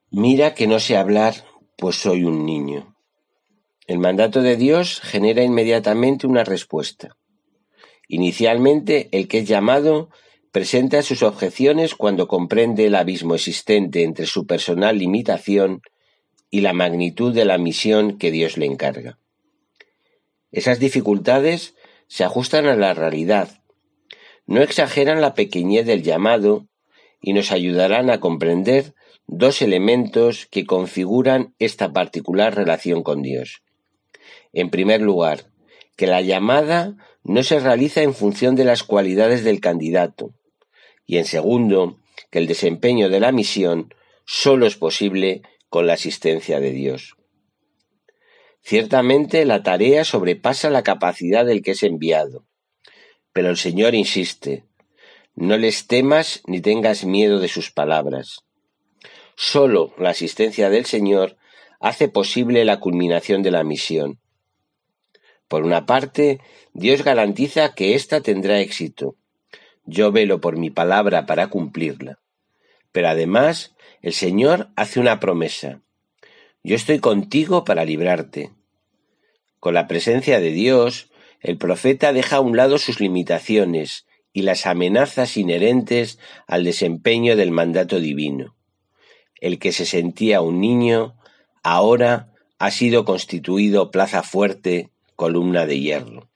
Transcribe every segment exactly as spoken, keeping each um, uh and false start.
Mira que no sé hablar, pues soy un niño. El mandato de Dios genera inmediatamente una respuesta. Inicialmente, el que es llamado presenta sus objeciones cuando comprende el abismo existente entre su personal limitación y la magnitud de la misión que Dios le encarga. Esas dificultades se ajustan a la realidad, no exageran la pequeñez del llamado y nos ayudarán a comprender dos elementos que configuran esta particular relación con Dios. En primer lugar, que la llamada no se realiza en función de las cualidades del candidato, y en segundo, que el desempeño de la misión solo es posible con la asistencia de Dios. Ciertamente la tarea sobrepasa la capacidad del que es enviado, pero el Señor insiste: no les temas ni tengas miedo de sus palabras. Solo la asistencia del Señor hace posible la culminación de la misión. Por una parte, Dios garantiza que ésta tendrá éxito. Yo velo por mi palabra para cumplirla. Pero además, el Señor hace una promesa: yo estoy contigo para librarte. Con la presencia de Dios, el profeta deja a un lado sus limitaciones y las amenazas inherentes al desempeño del mandato divino. El que se sentía un niño, ahora ha sido constituido plaza fuerte, columna de hierro.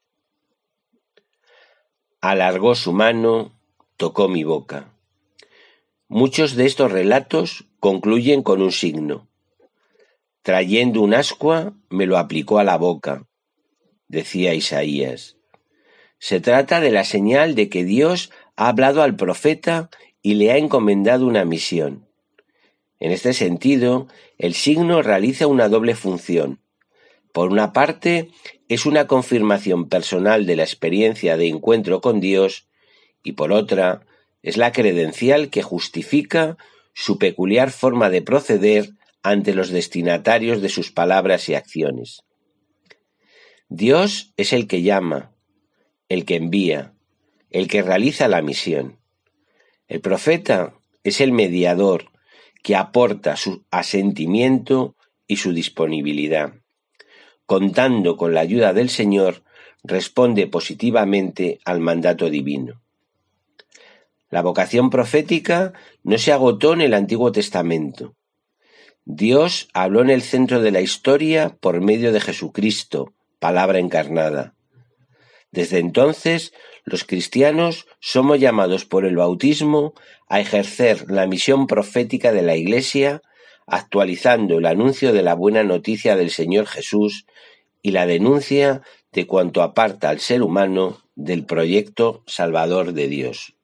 Alargó su mano, tocó mi boca. Muchos de estos relatos concluyen con un signo. Trayendo un ascua, me lo aplicó a la boca, decía Isaías. Se trata de la señal de que Dios ha hablado al profeta y le ha encomendado una misión. En este sentido, el signo realiza una doble función. Por una parte, es una confirmación personal de la experiencia de encuentro con Dios, y por otra, es la credencial que justifica su peculiar forma de proceder ante los destinatarios de sus palabras y acciones. Dios es el que llama, el que envía, el que realiza la misión. El profeta es el mediador que aporta su asentimiento y su disponibilidad. Contando con la ayuda del Señor, responde positivamente al mandato divino. La vocación profética no se agotó en el Antiguo Testamento. Dios habló en el centro de la historia por medio de Jesucristo, palabra encarnada. Desde entonces, los cristianos somos llamados por el bautismo a ejercer la misión profética de la Iglesia, actualizando el anuncio de la buena noticia del Señor Jesús y la denuncia de cuanto aparta al ser humano del proyecto salvador de Dios.